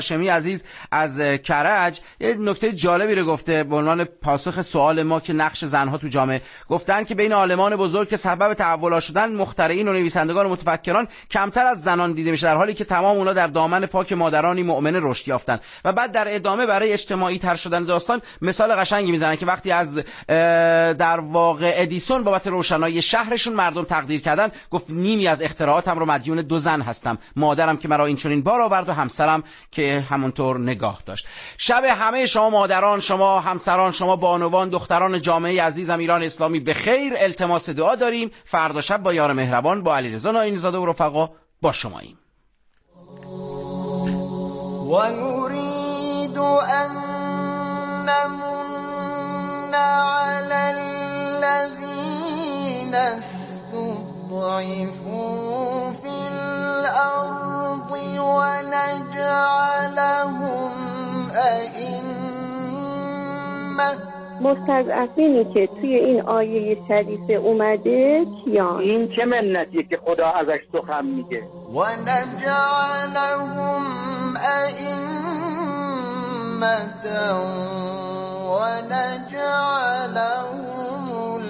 هاشمی عزیز از کرج یه نکته جالبی رو گفته به عنوان پاسخ سوال ما که نقش زنها تو جامعه. گفتن که بین عالمان بزرگ که سبب تحول‌ها شدن، مخترعین و نویسندگان و متفکران کمتر از زنان دیده میشه، در حالی که تمام اونا در دامن پاک مادرانی مؤمنه رشد یافتن. و بعد در ادامه برای اجتماعی تر شدن داستان مثال قشنگی میزنن که وقتی از در واقع ادیسون بابت روشنایی شهرشون مردم تقدیر کردن، گفت نیمی از اختراعاتم رو مدیون 2 زن هستم، مادرم که مرا اینچنین بار آورد و همسرم که همونطور نگاه داشت. شب همه شما مادران، شما همسران، شما بانوان، دختران جامعه عزیزم ایران اسلامی به خیر. التماس دعا داریم. فردا شب با یار مهربان با علیرضا ناینی زاده و رفقا با شماییم. و نريد ان نمن على الذين استضعفوا في الارض ونجعلهم ائمة. مستضعفینی که توی این آیه شریفه اومده کیان؟ این چه منتیه که خدا ازش سخن میگه؟ و نجعلهم ائمة و نجعلهم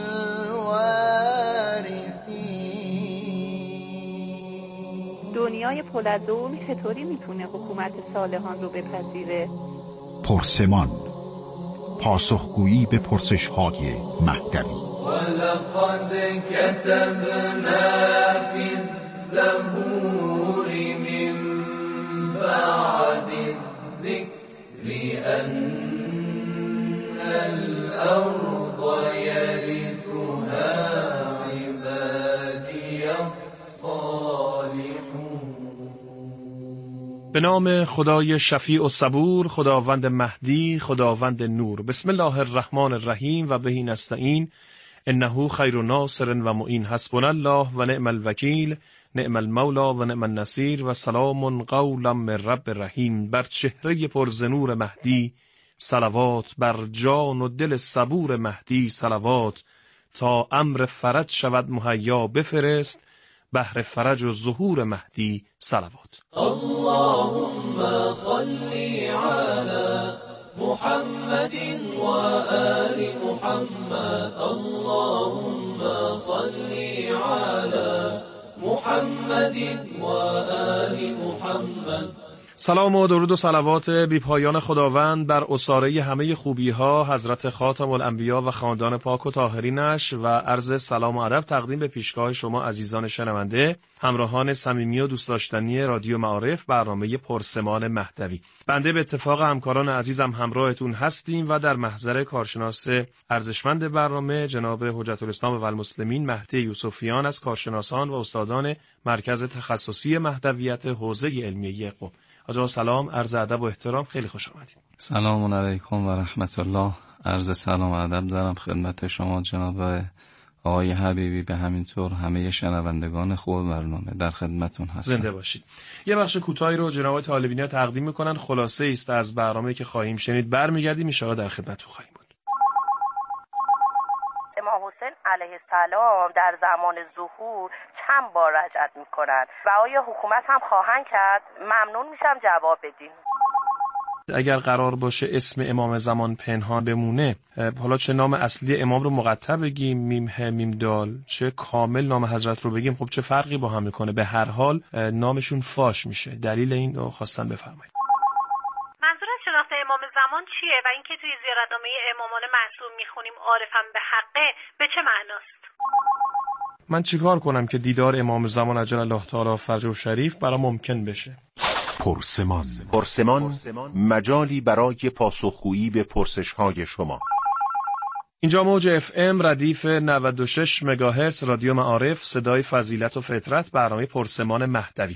الوارثین. دنیای پولادوم چطوری میتونه حکومت صالحان رو بپذیره؟ پرسمان، پاسخگویی به پرسش‌های مهدوی. ولقد كتبنا في الزبور من بعد الذكر أن الأرض يرثها عبادي الصالحون. به نام خدای شفیع و صبور، خداوند مهدی، خداوند نور. بسم الله الرحمن الرحیم و بهی نستعین انه خیر ناصر و معین. حسبنا الله و نعم الوکیل، نعم المولا و نعم النصیر و سلام قولا من رب رحیم. بر چهره پرزنور مهدی صلوات، بر جان و دل صبور مهدی صلوات. تا امر فرج شود مهیا بفرست، بهر فرج و ظهور مهدی صلوات. اللهم صل على محمد و آل محمد. اللهم صل على محمد و آل محمد. سلام و درود و صلوات بی پایان خداوند بر اساره همه خوبی ها حضرت خاتم الانبیا و خاندان پاک و طاهرینش و عرض سلام و ادب تقدیم به پیشگاه شما عزیزان شنونده، همراهان صمیمی و دوست داشتنی رادیو معارف، برنامه پرسمان مهدوی. بنده به اتفاق همکاران عزیزم همراهتون هستیم و در محضر کارشناس ارزشمند برنامه جناب حجت الاسلام و المسلمین مهدی یوسفیان از کارشناسان و استادان مرکز تخصصی مهدویت حوزه علمیه قم. آقا سلام، عرض ادب و احترام، خیلی خوش آمدید. سلام علیکم و رحمت الله. عرض سلام و ادب دارم خدمت شما جناب آقای حبیبی، به همینطور همه شنوندگان خوب برنامه. در خدمتون هستم. زنده باشید. یه بخش کوتاهی رو جناب طالبینی تقدیم میکنن، خلاصه است از برنامه‌ای که خواهیم شنید. برمیگردیم ان شاءالله در خدمتتون خواهیم بود. امام حسین علیه السلام در زمان ظهور چند بار رجعت میکنن و آیا حکومت هم خواهند کرد؟ ممنون میشم جواب بدین. اگر قرار باشه اسم امام زمان پنهان بمونه، حالا چه نام اصلی امام رو مقطع بگیم میم ه میم دال، چه کامل نام حضرت رو بگیم، خب چه فرقی با هم میکنه؟ به هر حال نامشون فاش میشه. دلیل این رو خواستن بفرمایید. منظور از شناخت امام زمان چیه و اینکه توی زیارتنامه امامان معصوم میخونیم عارفم به حقه، به چه معناست؟ من چیکار کنم که دیدار امام زمان عجل الله تعالی فرجه شریف برام ممکن بشه؟ پرسمان مجالی برای پاسخگویی به پرسش‌های شما. اینجا موج FM ردیف 96 مگاهرتز رادیو معارف، صدای فضیلت و فطرت، برنامه پرسمان مهدوی.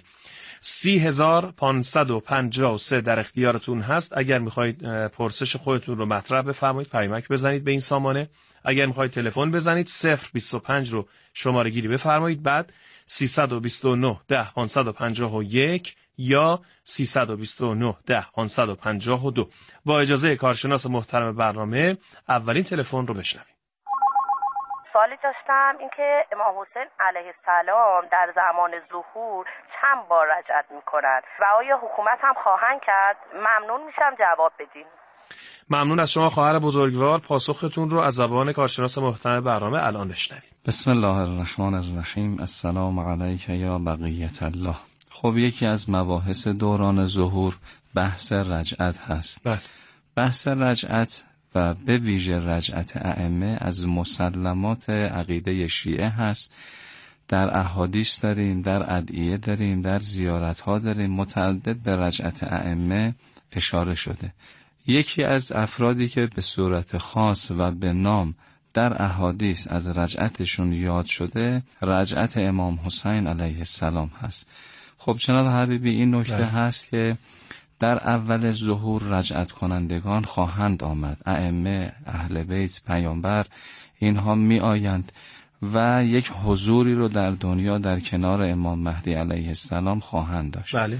30553 در اختیارتون هست. اگر میخواید پرسش خودتون رو مطرح بفرمایید، پیامک بزنید به این سامانه. اگر میخواید تلفن بزنید 025 رو شماره گیری بفرمایید، بعد 329 10 551 یا 329 10 552. با اجازه کارشناس محترم برنامه اولین تلفن رو بشنویم. سوالی داشتم، اینکه امام حسین علیه السلام در زمان ظهور چند بار رجعت میکنن و آیا حکومت هم خواهند کرد؟ ممنون میشم جواب بدین. ممنون از شما خواهر بزرگوار. پاسختون رو از زبان کارشناس محترم برنامه الان بشنوید. بسم الله الرحمن الرحیم. السلام علیک یا بقیت الله. خب یکی از مباحث دوران ظهور بحث رجعت هست. بله. بحث رجعت و به ویژه رجعت ائمه از مسلمات عقیده شیعه هست. در احادیث داریم، در ادعیه داریم، در زیارت‌ها داریم، متعدد به رجعت ائمه اشاره شده. یکی از افرادی که به صورت خاص و به نام در احادیث از رجعتشون یاد شده رجعت امام حسین علیه السلام هست. خب جناب حبیبی این نکته هست که در اول ظهور رجعت کنندگان خواهند آمد، ائمه، اهل بیت، پیامبر، اینها می آیند و یک حضوری رو در دنیا در کنار امام مهدی علیه السلام خواهند داشت. بله.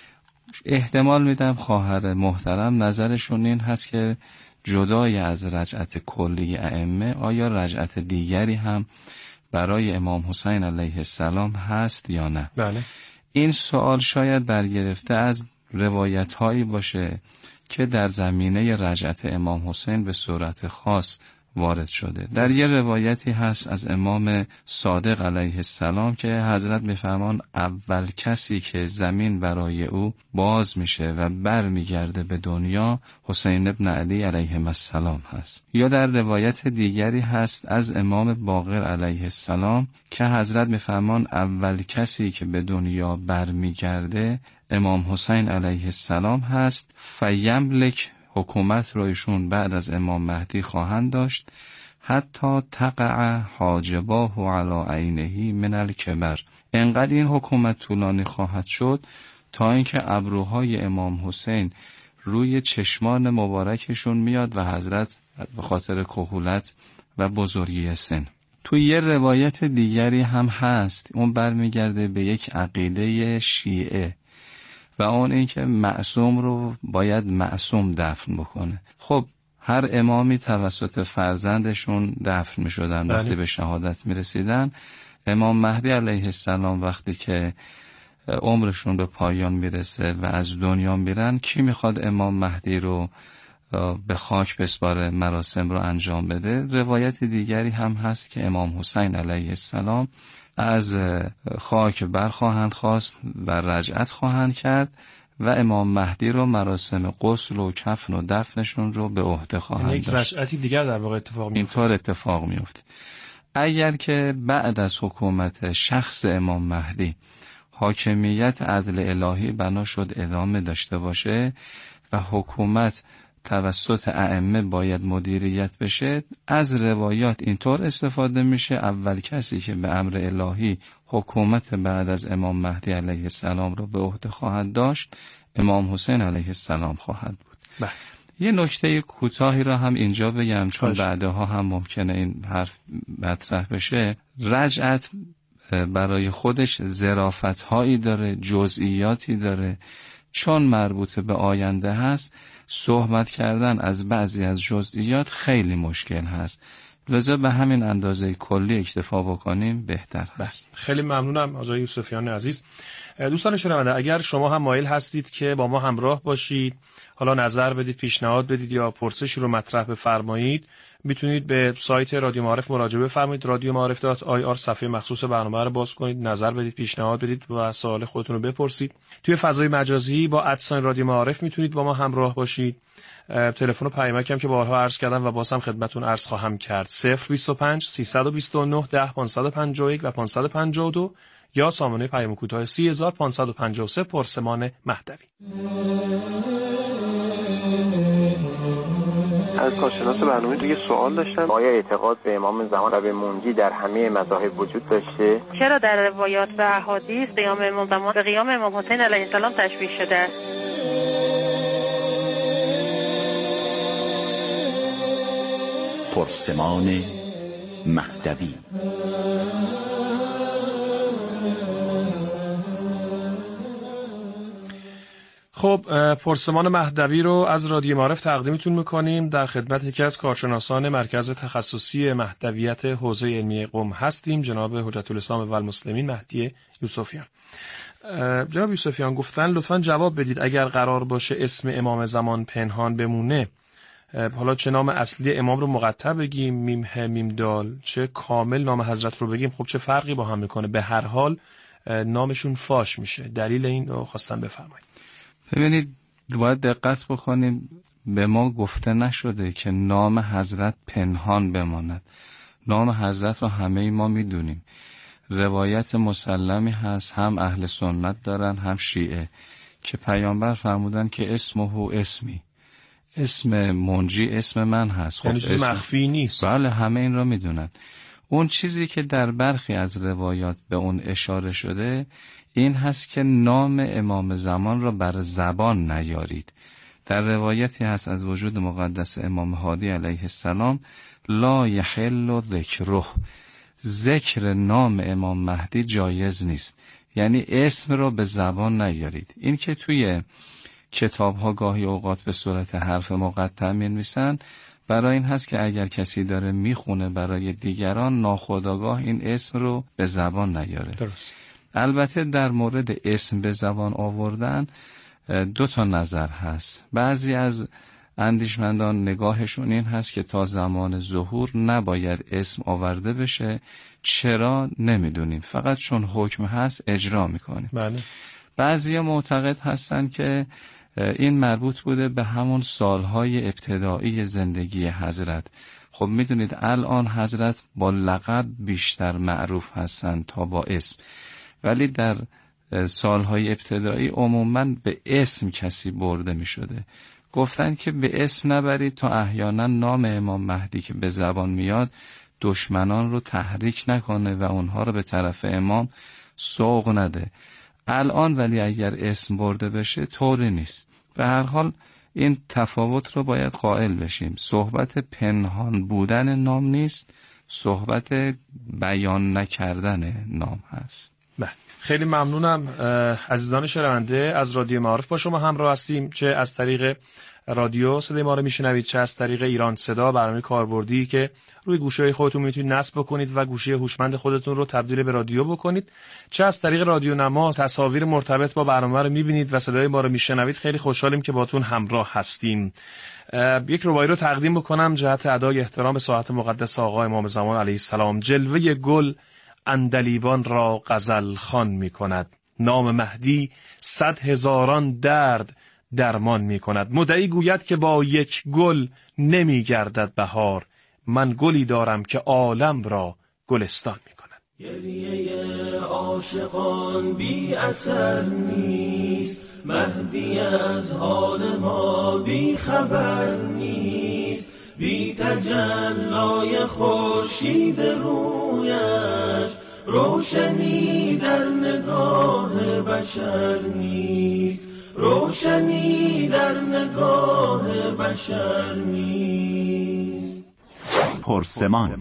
احتمال میدم خواهر محترم نظرشون این هست که جدای از رجعت کلی ائمه آیا رجعت دیگری هم برای امام حسین علیه السلام هست یا نه؟ بله. این سوال شاید برگرفته از روایت هایی باشه که در زمینه رجعت امام حسین به صورت خاص وارد شده. در یه روایتی هست از امام صادق علیه السلام که حضرت میفرمان اول کسی که زمین برای او باز میشه و بر میگرده به دنیا حسین ابن علی علیه السلام هست. یا در روایت دیگری هست از امام باقر علیه السلام که حضرت میفرمان اول کسی که به دنیا بر میگرده امام حسین علیه السلام هست. فیملک حکومت رو ایشون بعد از امام مهدی خواهند داشت حتی تقع حاجباه علی عینه من الکبر. انقدر این حکومت طولانی خواهد شد تا اینکه ابروهای امام حسین روی چشمان مبارکشون میاد و حضرت به خاطر کهولت و بزرگی سن. تو یه روایت دیگری هم هست، اون برمیگرده به یک عقیده شیعه و اون این که معصوم رو باید معصوم دفن بکنه. خب هر امامی توسط فرزندشون دفن می شدن. وقتی به شهادت می رسیدن، امام مهدی علیه السلام وقتی که عمرشون به پایان می رسه و از دنیا میرن، کی میخواد امام مهدی رو به خاک بسپاره، مراسم رو انجام بده؟ روایت دیگری هم هست که امام حسین علیه السلام از خاک برخواهند خواست و رجعت خواهند کرد و امام مهدی رو مراسم غسل و کفن و دفنشون رو به عهده خواهند داشت. یک رجعتی دیگر در واقع اتفاق میفته. اینطور اتفاق میفته. اگر که بعد از حکومت شخص امام مهدی حاکمیت عدل الهی بنا شد ادامه داشته باشه و حکومت توسط ائمه باید مدیریت بشه، از روایات اینطور استفاده میشه اول کسی که به امر الهی حکومت بعد از امام مهدی علیه السلام رو به عهده خواهد داشت امام حسین علیه السلام خواهد بود. بله. یه نکته کوتاهی را هم اینجا بگم چون بعدها هم ممکنه این حرف مطرح بشه. رجعت برای خودش ظرافت‌هایی داره، جزئیاتی داره. چون مربوط به آینده هست، صحبت کردن از بعضی از جزئیات خیلی مشکل هست. لذا به همین اندازه کلی اکتفا بکنیم بهتر هست. خیلی ممنونم آقای یوسفیان عزیز. دوستان شنونده، اگر شما هم مایل هستید که با ما همراه باشید، حالا نظر بدید، پیشنهاد بدید یا پرسشی رو مطرح بفرمایید، میتونید به سایت رادیو معارف مراجعه بفرمایید. radioma'arif.ir صفحه مخصوص برنامه رو باز کنید، نظر بدید، پیشنهاد بدید و سوال خودتون رو بپرسید. توی فضای مجازی با @رادیو معارف میتونید با ما همراه باشید. تلفن و پیامک هم که بارها عرض کردم و باز هم خدمتتون عرض خواهم کرد 025 329 10 551 و 552 یا سامانه پیام کوتاه 3553 پرسمان مهدوی. از کارشناس برنامه دیگه سوال داشتم، آیا اعتقاد به امام زمان و به منجی در همه مذاهب وجود داشته؟ چرا در روایات و احادیث قیام امام زمان به قیام امام حسین علیه السلام تشبیه شده است؟ پرسمان مهدوی. خب پرسمان مهدوی رو از رادیو معارف تقدیمتون میکنیم. در خدمت یکی از کارشناسان مرکز تخصصی مهدویت حوزه علمی قم هستیم، جناب حجت الاسلام و المسلمین مهدی یوسفیان. جناب یوسفیان گفتن لطفاً جواب بدید اگر قرار باشه اسم امام زمان پنهان بمونه، حالا چه نام اصلی امام رو مقطع بگیم میم ه میم دال، چه کامل نام حضرت رو بگیم، خب چه فرقی با هم میکنه؟ به هر حال نامشون فاش میشه. دلیل این رو خواستم بفرمایید. ببینید باید دقت بکنیم، به ما گفته نشده که نام حضرت پنهان بماند. نام حضرت رو همه ما میدونیم. روایت مسلمی هست، هم اهل سنت دارن هم شیعه، که پیامبر فرمودن که اسمه اسمی، اسم منجی اسم من هست. خب یعنی چیز مخفی نیست. بله همه این رو میدونن. اون چیزی که در برخی از روایات به اون اشاره شده این هست که نام امام زمان را بر زبان نیارید. در روایتی هست از وجود مقدس امام هادی علیه السلام، لا یحل ذکره، ذکر نام امام مهدی جایز نیست، یعنی اسم را به زبان نیارید. این که توی کتاب ها گاهی اوقات به صورت حرف مقطع می‌نویسن، برای این هست که اگر کسی داره میخونه برای دیگران ناخودآگاه این اسم رو به زبان نیاره. درست. البته در مورد اسم به زبان آوردن دو تا نظر هست. بعضی از اندیشمندان نگاهشون این هست که تا زمان ظهور نباید اسم آورده بشه. چرا نمیدونیم، فقط چون حکم هست اجرا میکنیم. بله. بعضی معتقد هستن که این مربوط بوده به همون سالهای ابتدایی زندگی حضرت. خب میدونید الان حضرت با لقب بیشتر معروف هستن تا با اسم، ولی در سالهای ابتدایی عموماً به اسم کسی برده می شده. گفتن که به اسم نبرید تا احیانا نام امام مهدی که به زبان میاد دشمنان رو تحریک نکنه و اونها رو به طرف امام سوق نده. الان ولی اگر اسم برده بشه طوری نیست. به هر حال این تفاوت رو باید قائل بشیم. صحبت پنهان بودن نام نیست، صحبت بیان نکردن نام هست. خیلی ممنونم. عزیزان شنونده از رادیو معارف با شما همراه هستیم، چه از طریق رادیو صدای ما رو میشنوید، چه از طریق ایران صدا، برنامه کاربردی که روی گوشی‌های خودتون میتونید نصب بکنید و گوشی هوشمند خودتون رو تبدیل به رادیو بکنید، چه از طریق رادیو نما تصاویر مرتبط با برنامه رو میبینید و صدای ما رو میشنوید. خیلی خوشحالیم که باتون همراه هستیم. یک رباعی رو تقدیم بکنم جهت ادای احترام به ساعت مقدس آقا امام زمان علیه السلام. جلوه گل عندلیبان را غزل خوان می کند، نام مهدی 100,000 درد درمان می کند. مدعی گوید که با یک گل نمی گردد بهار، من گلی دارم که عالم را گلستان می کند. گریه عاشقان بی اثر نیست، مهدی از حال ما بی خبر نیست، بی تجلای خورشید رویش روشنی در نگاه بشر نیست، روشنی در نگاه بشر نیست. پرسمان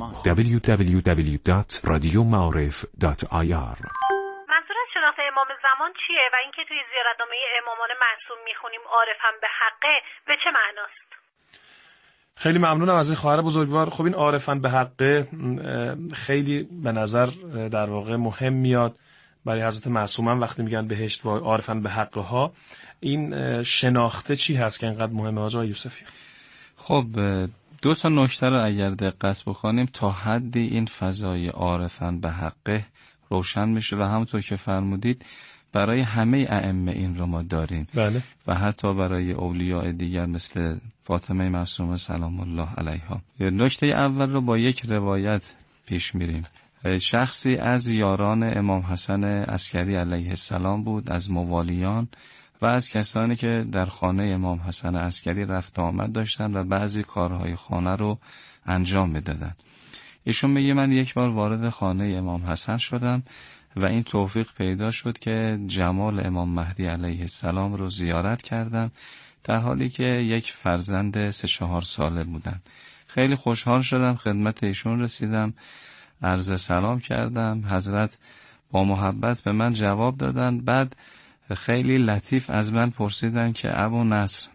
www.radiomaarif.ir. منظور از شناخت امام زمان چیه و اینکه توی زیارتنامه امامان معصوم میخونیم عارفم به حقه به چه معناست؟ خیلی ممنونم از این خواهر بزرگوار. خب این عارفن به حقه خیلی به نظر در واقع مهم میاد برای حضرت معصومه وقتی میگن بهشت و عارفن به حقه ها. این شناخته چی هست که اینقدر مهمه آقای یوسفی؟ خب دو تا نکته رو اگر دقت بکنیم تا حدی این فضای عارفن به حقه روشن میشه و همونطور که فرمودید برای همه ائمه این رو ما داریم. بله. و حتی برای اولیاء دیگر مثل فاطمه معصومه سلام الله علیها. نکته اول رو با یک روایت پیش میریم. شخصی از یاران امام حسن عسکری علیه السلام بود، از موالیان و از کسانی که در خانه امام حسن عسکری رفت آمد داشتن و بعضی کارهای خانه رو انجام میدادن. ایشون میگه من یک بار وارد خانه امام حسن شدم و این توفیق پیدا شد که جمال امام مهدی علیه السلام رو زیارت کردم در حالی که یک فرزند 3-4 ساله بودن. خیلی خوشحال شدم، خدمت ایشون رسیدم، عرض سلام کردم. حضرت با محبت به من جواب دادن. بعد خیلی لطیف از من پرسیدن که ابو نصر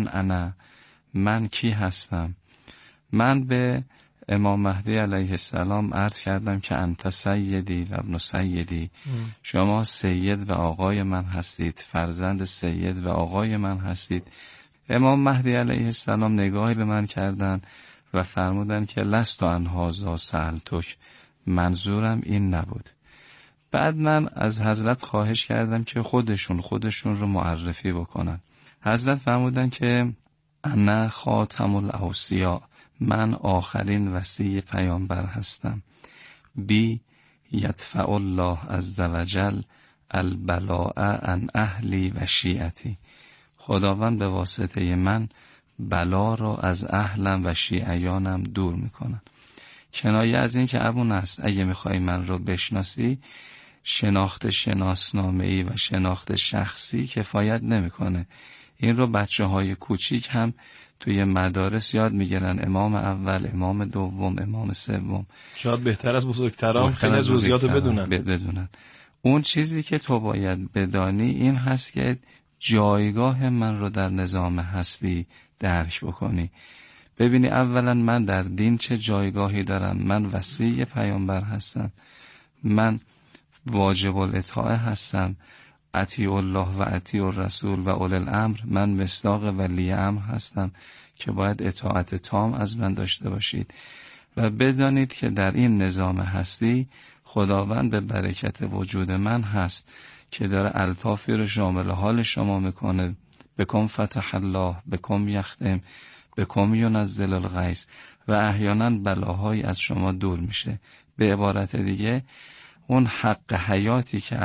من کی هستم؟ من به امام مهدی علیه السلام عرض کردم که انت سیدی و ابن سیدی، شما سید و آقای من هستید، فرزند سید و آقای من هستید. امام مهدی علیه السلام نگاهی به من کردن و فرمودن که لست عن هذا سألتک، منظورم این نبود. بعد من از حضرت خواهش کردم که خودشون رو معرفی بکنن. حضرت فرمودن که انا خاتم الاوصیا، من آخرین وصی پیامبر هستم. بی یدفع الله عز وجل البلاء عن اهلی و شیعتی، خداوند به واسطه من بلا را از اهلم و شیعیانم دور میکنن. کنایه از این که ابو نصر اگه میخوای من رو بشناسی، شناخت شناسنامه‌ای و شناخت شخصی کفایت نمیکنه. این رو بچه‌های کوچیک هم توی مدارس یاد میگیرن، امام اول، امام دوم، امام سوم. شاید بهتر از بزرگتران خیلی از جزئیات رو بدونن. اون چیزی که تو باید بدانی این هست که جایگاه من رو در نظام هستی درک بکنی. ببینی اولا من در دین چه جایگاهی دارم. من وصی پیامبر هستم، من واجب الاطاعه هستم، اطیع الله و اطیع الرسول و اولی الامر، من مصداق ولی امر هستم که باید اطاعت تام از من داشته باشید. و بدانید که در این نظام هستی خداوند به برکت وجود من هست که داره الطافی رو شامل حال شما میکنه. بکم فتح الله، بکم یختم، بکم ینزل الغیث، و احیانا بلاهایی از شما دور میشه. به عبارت دیگه اون حق حیاتی که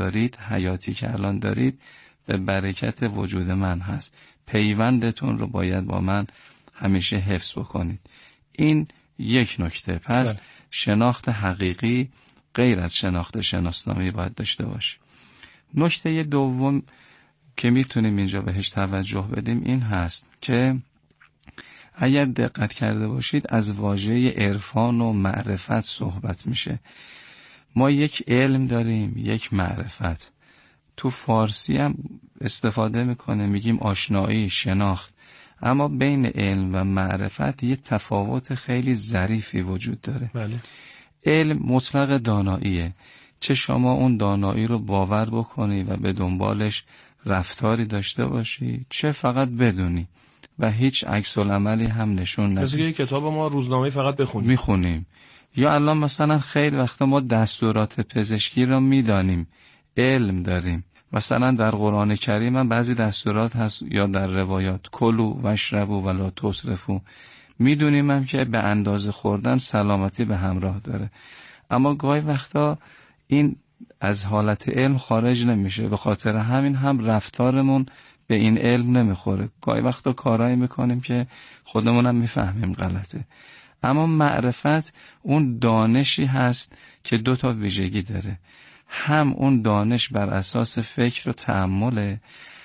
الان دارید به برکت وجود من هست. پیوندتون رو باید با من همیشه حفظ بکنید. این یک نکته. پس شناخت حقیقی غیر از شناخت شناسنامه‌ای باید داشته باشیم. نکته دوم که میتونیم اینجا بهش توجه بدیم این هست که اگر دقت کرده باشید از واژه عرفان و معرفت صحبت میشه. ما یک علم داریم، یک معرفت. تو فارسی هم استفاده میکنه، میگیم آشنایی، شناخت. اما بین علم و معرفت یه تفاوت خیلی ظریفی وجود داره. بله. علم مطلق داناییه، چه شما اون دانایی رو باور بکنی و به دنبالش رفتاری داشته باشی، چه فقط بدونی و هیچ عکس العملی هم نشون ندی. مثل که کتاب ما روزنامه فقط میخونیم. یا الان مثلا خیلی وقتا ما دستورات پزشکی رو میدانیم، علم داریم. مثلا در قرآن کریم هم بعضی دستورات هست یا در روایات کلوا واشربوا ولا تسرفوا، میدونیم هم که به اندازه خوردن سلامتی به همراه داره. اما گاهی وقتا این از حالت علم خارج نمیشه، به خاطر همین هم رفتارمون به این علم نمیخوره. گاهی وقتا کارایی میکنیم که خودمون هم میفهمیم غلطه. اما معرفت اون دانشی هست که دو تا ویژگی داره. هم اون دانش بر اساس فکر و تأمله،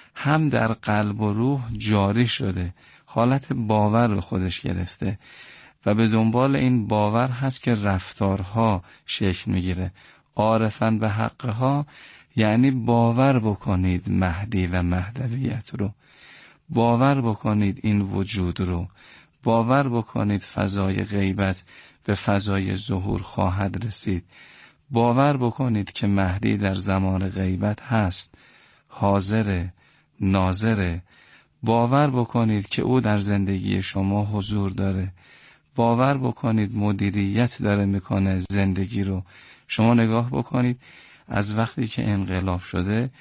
هم در قلب و روح جاری شده، حالت باور به خودش گرفته و به دنبال این باور هست که رفتارها شکل میگیره. عارفاً به حقها یعنی باور بکنید مهدی و مهدویت رو، باور بکنید این وجود رو، باور بکنید فضای غیبت به فضای ظهور خواهد رسید، باور بکنید که مهدی در زمان غیبت هست، حاضره، ناظره، باور بکنید که او در زندگی شما حضور داره، باور بکنید مدیریت داره میکنه زندگی رو. شما نگاه بکنید از وقتی که انقلاب شده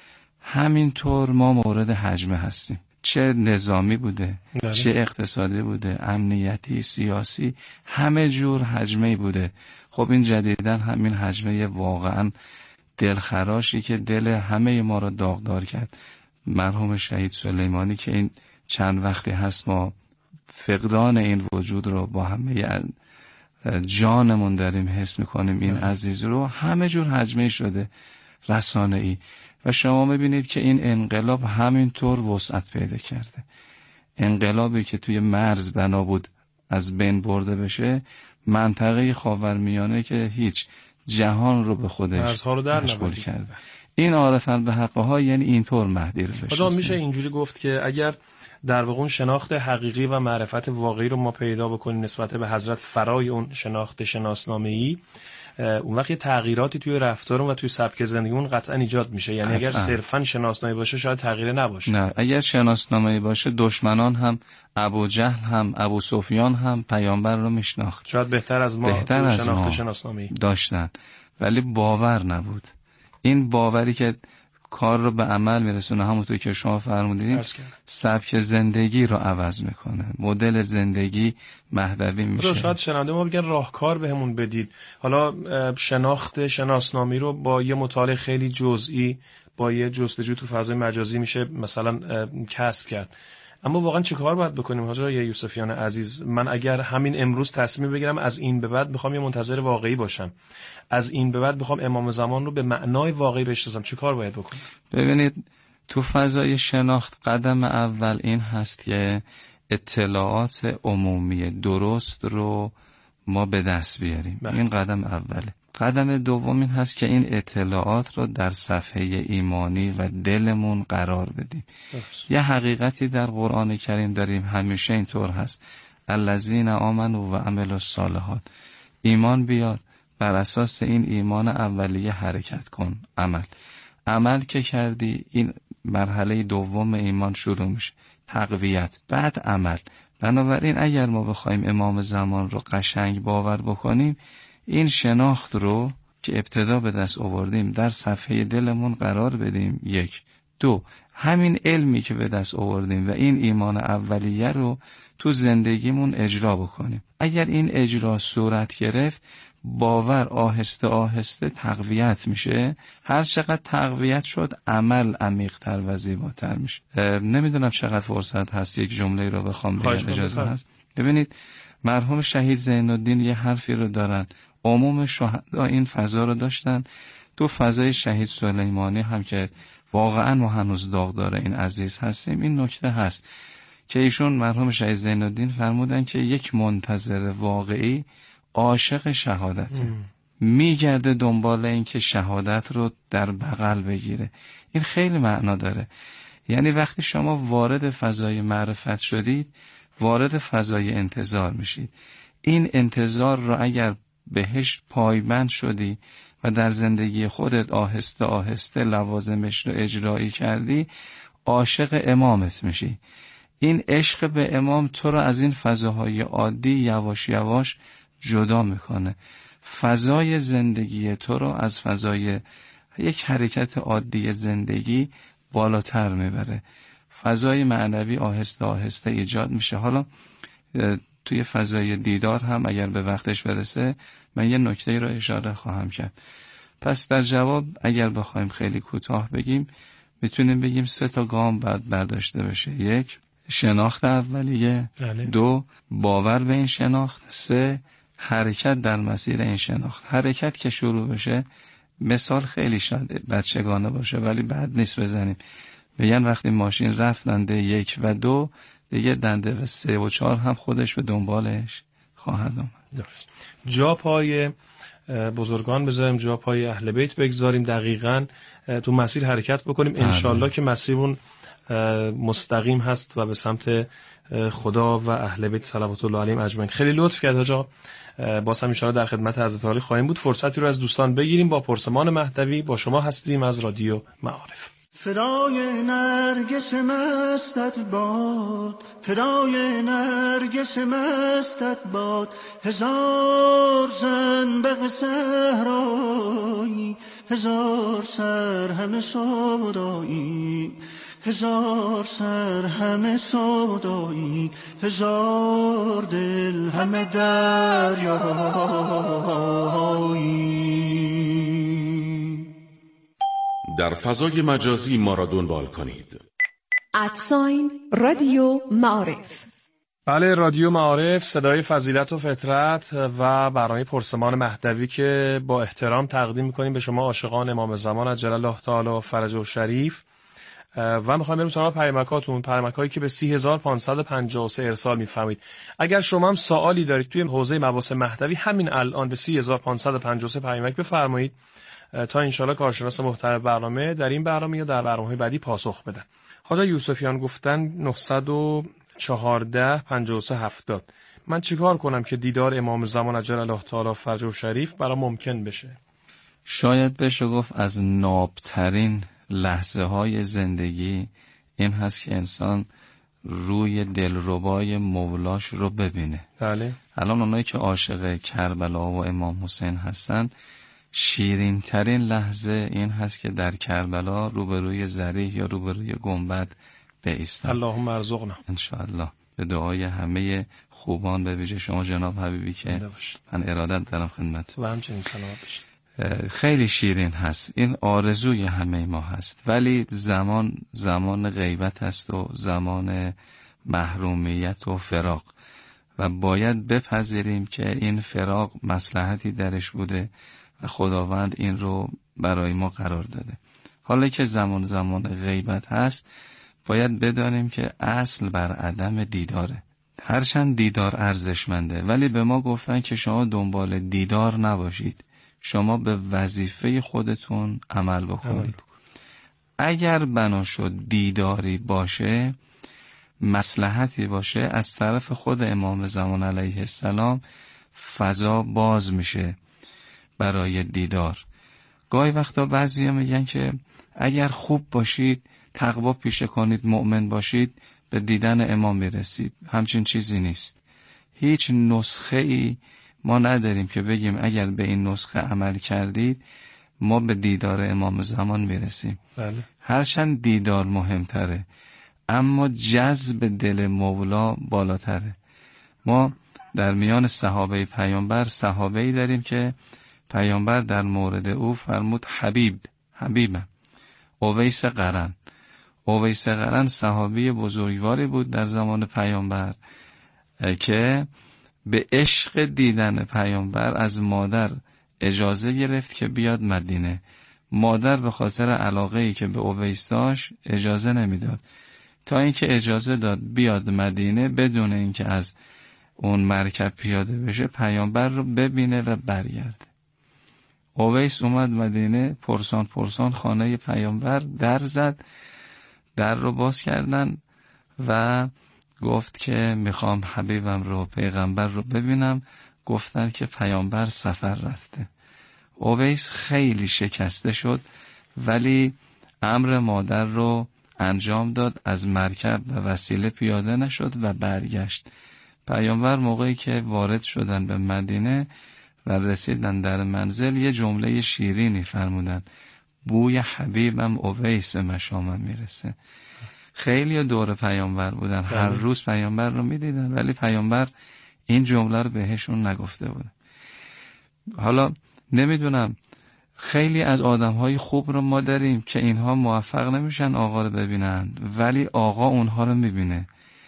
همینطور ما مورد هجمه هستیم، چه نظامی بوده داره. چه اقتصادی بوده، امنیتی، سیاسی، همه جور هجمه بوده. خب این جدیداً همین هجمه واقعاً دلخراشی که دل همه ما را داغدار کرد. مرحوم شهید سلیمانی که این چند وقتی هست ما فقدان این وجود رو با همه جانمون داریم حس میکنیم، این عزیز رو همه جور هجمه شده رسانه‌ای و شما میبینید که این انقلاب همینطور وسعت پیدا کرده. انقلابی که توی مرز بنا بود از بین برده بشه، منطقه خاورمیانه که هیچ جهان رو به خودش مشغول کرده. این عارفن به حقه ها یعنی اینطور مهدی رو بشناسیم. میشه اینجوری گفت که اگر در واقع شناخت حقیقی و معرفت واقعی رو ما پیدا بکنیم نسبت به حضرت فرای اون شناخت شناسنامه‌ای، اون وقت تغییراتی توی رفتارمون و توی سبک زندگیمون قطعا ایجاد میشه. یعنی اگر صرفا شناسنامه باشه شاید تغییری نباشه. نه، اگر شناسنامه باشه دشمنان هم، ابو جهل هم، ابو سفیان هم پیامبر رو میشناخت. شاید بهتر از ما شناخت شناسنامه‌ای داشتن، ولی باور نبود. این باوری که کار رو به عمل میرسونه، همونطور که شما فرمودین، سبک زندگی رو عوض میکنه، مدل زندگی مهدوی میشه. شاید شنونده ما بگن راهکار بهمون بدید. حالا شناخت شناسنامه‌ای رو با یه مطالعه خیلی جزئی، با یه جستجو تو فضای مجازی میشه مثلا کسب کرد، اما واقعا چه کار باید بکنیم حاج آقای یوسفیان عزیز؟ من اگر همین امروز تصمیم بگیرم از این به بعد میخوام یه منتظر واقعی باشم، از این به بعد میخوام امام زمان رو به معنای واقعی بشناسم، چه کار باید بکنم؟ ببینید، تو فضای شناخت قدم اول این هست که اطلاعات عمومی درست رو ما به دست بیاریم. این قدم اوله. قدم دوم این هست که این اطلاعات رو در صفحه ایمانی و دلمون قرار بدیم. یه حقیقتی در قرآن کریم داریم، همیشه اینطور هست: الذین آمنوا و عملوا الصالحات. ایمان بیار، بر اساس این ایمان اولیه حرکت کن، عمل که کردی، این مرحله دوم ایمان شروع میشه، تقویت، بعد عمل. بنابراین اگر ما بخوایم امام زمان رو قشنگ باور بکنیم، این شناخت رو که ابتدا به دست آوردیم در صفحه دلمون قرار بدیم. 1. 2. همین علمی که به دست آوردیم و این ایمان اولیه رو تو زندگیمون اجرا بکنیم. اگر این اجرا صورت گرفت، باور آهسته آهسته تقویت میشه. هر چقدر تقویت شد، عمل عمیق‌تر و زیباتر میشه. نمیدونم چقدر فرصت هست یک جمله رو بخوام بگم، اجازه هست؟ ببینید، مرحوم شهید زین الدین یه حرفی رو دارن، عموم شهدا این فضا رو داشتن. تو فضای شهید سلیمانی هم که واقعا ما هنوز داغدار این عزیز هستیم، این نکته هست که ایشون مرحوم شهید زین الدین فرمودن که یک منتظر واقعی عاشق شهادته، میگرده دنبال این که شهادت رو در بغل بگیره. این خیلی معنا داره. یعنی وقتی شما وارد فضای معرفت شدید، وارد فضای انتظار میشید. این انتظار رو اگر بهش پایبند شدی و در زندگی خودت آهسته آهسته لوازمش رو اجرایی کردی، عاشق امامت میشی. این عشق به امام تو رو از این فضاهای عادی یواش یواش جدا میکنه. فضای زندگی تو رو از فضای یک حرکت عادی زندگی بالاتر میبره. فضای معنوی آهسته آهسته ایجاد میشه. حالا توی فضای دیدار هم اگر به وقتش برسه من یه نکته رو اشاره خواهم کرد. پس در جواب اگر بخوایم خیلی کوتاه بگیم، میتونیم بگیم 3 گام باید برداشته بشه. 1. شناخت اولیه. 2. باور به این شناخت. 3. حرکت در مسیر این شناخت. حرکت که شروع بشه، مثال خیلی شاید بچگانه باشه ولی بد نیست بزنیم، بگن وقتی ماشین رفت دنده 1 و 2، دیگه دنده 3 و 4 هم خودش به دنبالش خواهد آمد. درست. جا پای بزرگان بذاریم، جا پای اهل بیت بگذاریم، دقیقاً تو مسیر حرکت بکنیم. انشالله که مسیرمون مستقیم هست و به سمت خدا و اهل بیت صلوات الله علیهم اجمعین. خیلی لطف کرد حاجا. باز هم انشالله در خدمت حضرت عالی خواهیم بود. فرصتی رو از دوستان بگیریم. با پرسمان مهدوی با شما هستیم از رادیو معارف. فدای نرگس مستت باد، فدای نرگس مستت باد، هزار زن به صحرایی، هزار سر همه سودایی، هزار سر همه سودایی، هزار دل همه دریایی. در فضای مجازی ما را دنبال کنید. رادیو معارف. بله، رادیو معارف، صدای فضیلت و فطرت و برنامه پرسمان مهدوی که با احترام تقدیم میکنیم به شما عاشقان امام زمان عجل الله تعالی فرجه الشریف. و میخوایم بریم سراغ پیامکاتون، پیامکایی که به 30553 ارسال میفرمایید. اگر شما هم سوالی دارید توی حوزه مباحث مهدوی، همین الان به 30553 پیامک بفرمایید تا انشالله کارشناس محترم برنامه در این برنامه یا در برنامه بعدی پاسخ بدن. حاج یوسفیان گفتن 914 53 70. من چیکار کنم که دیدار امام زمان عجل الله تعالی فرجه شریف برام ممکن بشه؟ شاید بشه گفت از نابترین لحظه های زندگی این هست که انسان روی دلربای مولاش رو ببینه. بله. الان اونایی که عاشق کربلا و امام حسین هستن، شیرین ترین لحظه این هست که در کربلا روبروی ضریح یا روبروی گنبد بایستن. اللهم ارزقنا. انشاءالله. به دعای همه خوبان، به ویژه شما جناب حبیبی که من ارادت دارم خدمت و همچنین سلامت باشید. خیلی شیرین هست. این آرزوی همه ما هست، ولی زمان غیبت هست و زمان محرومیت و فراق و باید بپذیریم که این فراق مصلحتی درش بوده و خداوند این رو برای ما قرار داده. حالا که زمان غیبت هست، باید بدانیم که اصل بر عدم دیداره. هرچند دیدار ارزشمنده، ولی به ما گفتن که شما دنبال دیدار نباشید، شما به وظیفه خودتون عمل بکنید. اگر بنا شد دیداری باشه، مصلحتی باشه، از طرف خود امام زمان علیه السلام فضا باز میشه برای دیدار. گاهی وقتا بعضیا میگن که اگر خوب باشید، تقوا پیشه کنید، مؤمن باشید، به دیدن امام میرسید. همچین چیزی نیست. هیچ نسخه ای ما نداریم که بگیم اگر به این نسخه عمل کردید ما به دیدار امام زمان میرسیم. بله. هرچند دیدار مهمتره، اما جذب دل مولا بالاتره. ما در میان صحابه پیامبر صحابه‌ای داریم که پیامبر در مورد او فرمود حبیبم. اویس قرن صحابی بزرگواری بود در زمان پیامبر که به عشق دیدن پیامبر از مادر اجازه گرفت که بیاد مدینه. مادر به خاطر علاقه‌ای که به اویس داشت اجازه نمیداد، تا اینکه اجازه داد بیاد مدینه بدون اینکه از اون مرکب پیاده بشه، پیامبر رو ببینه و برگرده. اویس اومد مدینه، پرسان خانه پیامبر در زد، در رو باز کردن و گفت که میخوام حبیبم رو، پیغمبر رو ببینم. گفتن که پیامبر سفر رفته. اویس خیلی شکسته شد، ولی امر مادر رو انجام داد، از مرکب و وسیله پیاده نشد و برگشت. پیامبر موقعی که وارد شدن به مدینه و رسیدن در منزل، یه جمله شیرینی فرمودن: بوی حبیبم اویس به مشامم میرسه. خیلی دور پیامبر بودن، هر روز پیامبر رو میدیدن، ولی پیامبر این جمله رو بهشون نگفته بود. حالا نمیدونم، خیلی از آدم‌های خوب رو ما داریم که اینها موفق نمیشن آقا رو ببینن، ولی آقا اونها رو میبینه.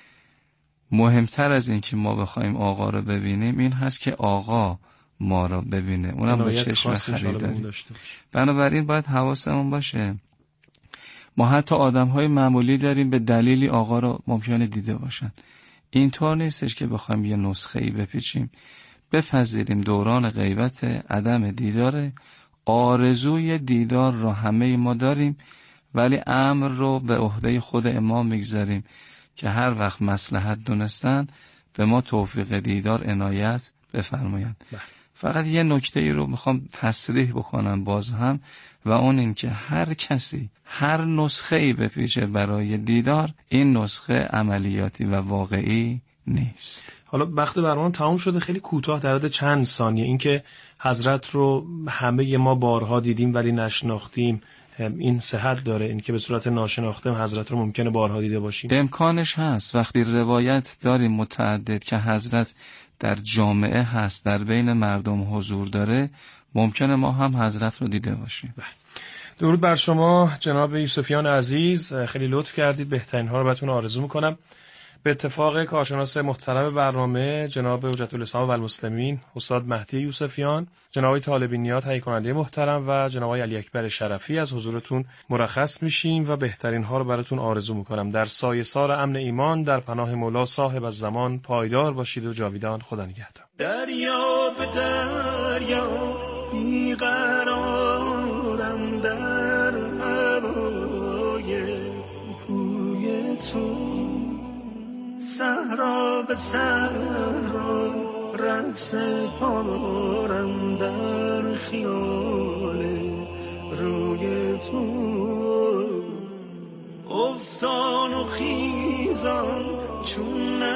مهمتر از این که ما بخوایم آقا رو ببینیم این هست که آقا ما رو ببینه، اونم با چشم خریداری. بنابراین باید حواسمون باشه. ما حتی آدم‌های معمولی داریم به دلیلی آقا رو ممکنه دیده باشن. اینطور نیستش که بخوایم یه نسخه‌ای بپیچیم. بپذیریم دوران غیبت، عدم دیدار، آرزوی دیدار رو همه ما داریم، ولی امر رو به عهده خود امام میگذاریم که هر وقت مصلحت دونستن به ما توفیق دیدار عنایت بفرمایند. فقط یه نکته ای رو میخوام تصریح بکنم باز هم، و اون این که هر کسی هر نسخه ای بپیچه برای دیدار، این نسخه عملیاتی و واقعی نیست. حالا وقت برنامه تمام شده، خیلی کوتاه در حد چند ثانیه، این که حضرت رو همه ما بارها دیدیم ولی نشناختیم، این صحت داره؟ این که به صورت ناشناخته حضرت رو ممکنه بارها دیده باشیم؟ امکانش هست. وقتی روایت داریم متعدد که حضرت در جامعه هست، در بین مردم حضور داره، ممکنه ما هم حضرت رو دیده باشیم. درود بر شما جناب یوسفیان عزیز، خیلی لطف کردید. بهترین ها رو براتون آرزو میکنم. به اتفاق کارشناس محترم برنامه جناب حجت الاسلام و المسلمین استاد مهدی یوسفیان، جناب طالبی نیات تهیه کننده محترم و جناب علی اکبر شرفی، از حضورتون مرخص میشیم و بهترین ها رو براتون آرزو میکنم. در سایه سار امن ایمان در پناه مولا صاحب الزمان پایدار باشید و جاویدان. خدا نگهدار. دریا به دریا بیقرار در هوای کوی تو، صحرا به صحرا ره سپارم در خیال روی تو، افتان و خیزان چون